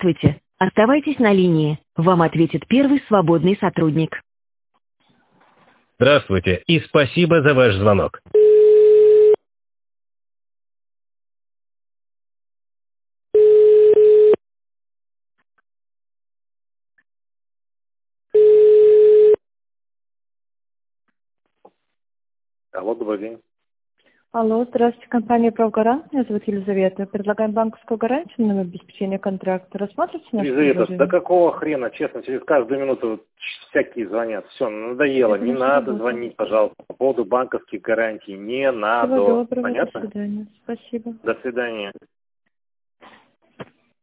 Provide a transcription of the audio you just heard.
Здравствуйте. Оставайтесь на линии. Вам ответит первый свободный сотрудник. Здравствуйте и спасибо за ваш звонок. Алло, добрый день. Алло, здравствуйте, компания «Правгарант». Меня зовут Елизавета. Предлагаем банковскую гарантию на обеспечение контракта. Рассмотрите наше Елизавета, предложение? да какого хрена, честно, через каждую минуту вот всякие звонят. Все, надоело, Это не наша надо работа. звонить, пожалуйста, по поводу банковских гарантий. Не надо. Всего доброго, Понятно? до свидания. Спасибо. До свидания.